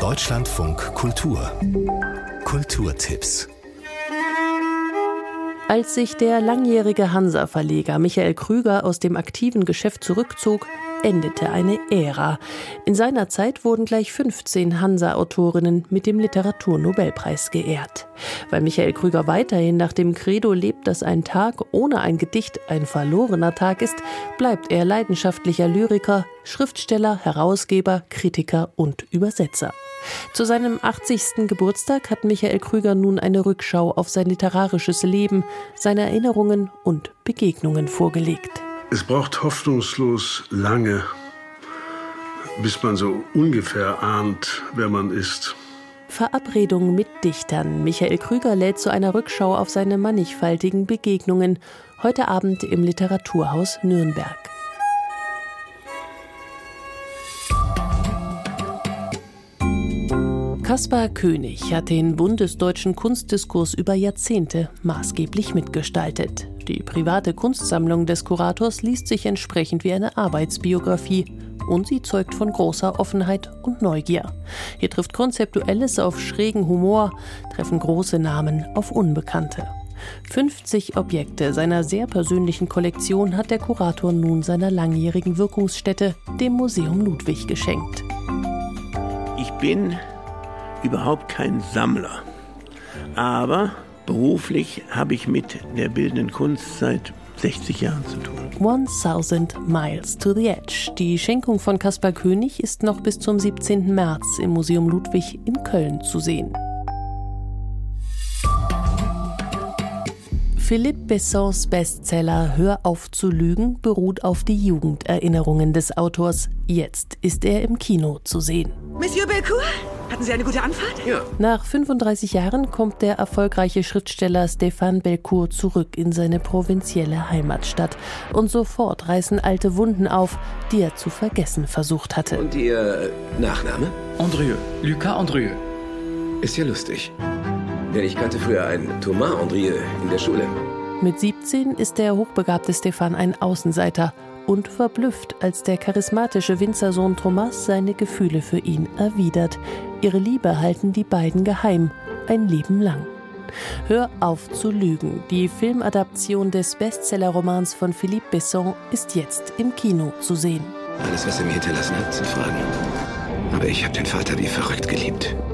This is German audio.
Deutschlandfunk Kultur. Kulturtipps. Als sich der langjährige Hansa-Verleger Michael Krüger aus dem aktiven Geschäft zurückzog, endete eine Ära. In seiner Zeit wurden gleich 15 Hansa-Autorinnen mit dem Literaturnobelpreis geehrt. Weil Michael Krüger weiterhin nach dem Credo lebt, dass ein Tag ohne ein Gedicht ein verlorener Tag ist, bleibt er leidenschaftlicher Lyriker, Schriftsteller, Herausgeber, Kritiker und Übersetzer. Zu seinem 80. Geburtstag hat Michael Krüger nun eine Rückschau auf sein literarisches Leben, seine Erinnerungen und Begegnungen vorgelegt. Es braucht hoffnungslos lange, bis man so ungefähr ahnt, wer man ist. Verabredung mit Dichtern. Michael Krüger lädt zu einer Rückschau auf seine mannigfaltigen Begegnungen. Heute Abend im Literaturhaus Nürnberg. Kaspar König hat den bundesdeutschen Kunstdiskurs über Jahrzehnte maßgeblich mitgestaltet. Die private Kunstsammlung des Kurators liest sich entsprechend wie eine Arbeitsbiografie und sie zeugt von großer Offenheit und Neugier. Hier trifft Konzeptuelles auf schrägen Humor, treffen große Namen auf Unbekannte. 50 Objekte seiner sehr persönlichen Kollektion hat der Kurator nun seiner langjährigen Wirkungsstätte, dem Museum Ludwig, geschenkt. Ich bin überhaupt kein Sammler, aber beruflich habe ich mit der bildenden Kunst seit 60 Jahren zu tun. 1000 Miles to the Edge. Die Schenkung von Kaspar König ist noch bis zum 17. März im Museum Ludwig in Köln zu sehen. Philippe Bessons Bestseller Hör auf zu lügen beruht auf die Jugenderinnerungen des Autors. Jetzt ist er im Kino zu sehen. Monsieur Belcourt, hatten Sie eine gute Anfahrt? Ja. Nach 35 Jahren kommt der erfolgreiche Schriftsteller Stéphane Belcourt zurück in seine provinzielle Heimatstadt. Und sofort reißen alte Wunden auf, die er zu vergessen versucht hatte. Und Ihr Nachname? Andrieux, Lucas Andrieux. Ist ja lustig. Denn ich kannte früher einen Thomas Andrieux in der Schule. Mit 17 ist der hochbegabte Stéphane ein Außenseiter und verblüfft, als der charismatische Winzersohn Thomas seine Gefühle für ihn erwidert. Ihre Liebe halten die beiden geheim, ein Leben lang. Hör auf zu lügen. Die Filmadaption des Bestsellerromans von Philippe Besson ist jetzt im Kino zu sehen. Alles, was er mir hinterlassen hat, sind Fragen. Aber ich habe den Vater wie verrückt geliebt.